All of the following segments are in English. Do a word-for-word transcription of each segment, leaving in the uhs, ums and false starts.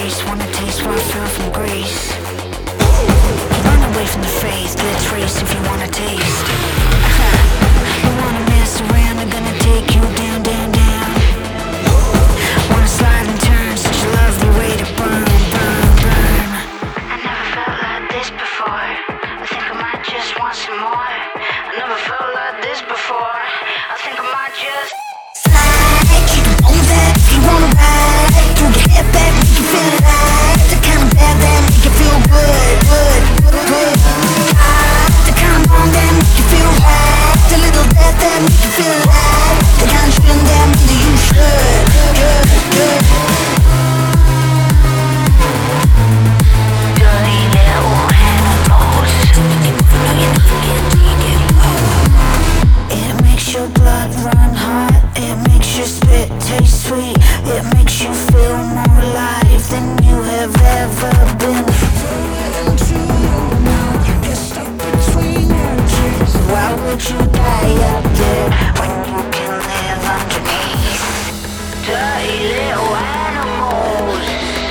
grace. Wanna taste what I feel from grace. Run away from the faith. Let's race if you wanna taste. You wanna mess around, I'm gonna take you down, down, down. Wanna slide and turn, such a lovely way to burn, burn, burn. I never felt like this before. I think I might just want some more. I never felt like this before. I think I might just slide, keep it on that if you wanna ride. Throw your head back, make you feel alive. The kind of bad that make you feel good, good, good. The kind of wrong that make you feel right. The little death that make you feel alive. The kind of shouldn't that mean you should, good, good. Dirty little animals. It makes your blood run hot. It makes your spit taste sweet. It makes you feel more alive than you have ever been. Why would you die up there when you can live underneath? Dirty little animals.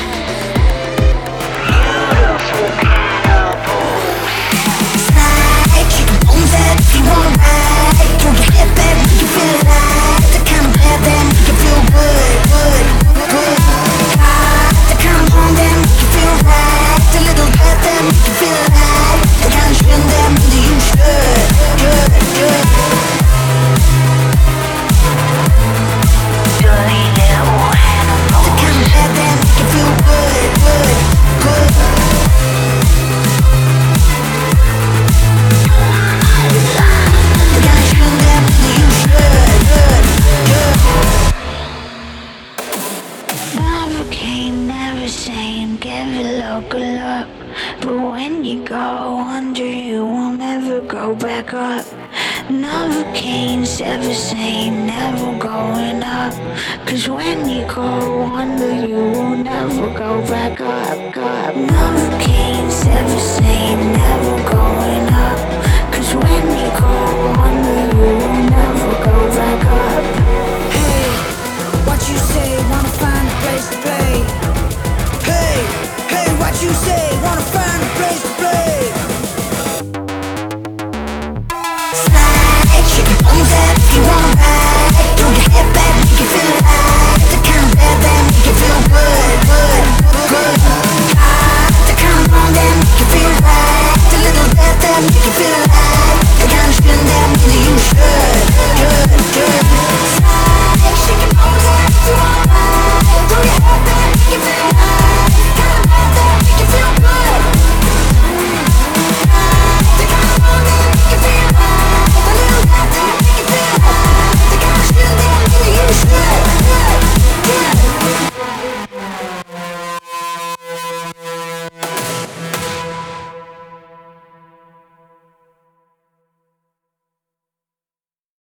Beautiful cannibals. Slide, kick the bones out if you wanna ride. Throw your head back, make you feel alive. The kind of bad that make you feel good, good, good. The kind of wrong that make you feel right. The little death that make you feel alive. The kind of shit that means you should, good, good. Dirty little animals. The kind of bad that make you feel good, good, good. The kind of shit that means you should, good, good. Never came, never same, give it look, good luck. But when you go under, you will never go back up. Never came, never same, never going up. Cause when you go under, you will never go back up, up. Never came, never same, never going up. Cause when you go under, you will never go back up. Hey, what you say, wanna find a place to play?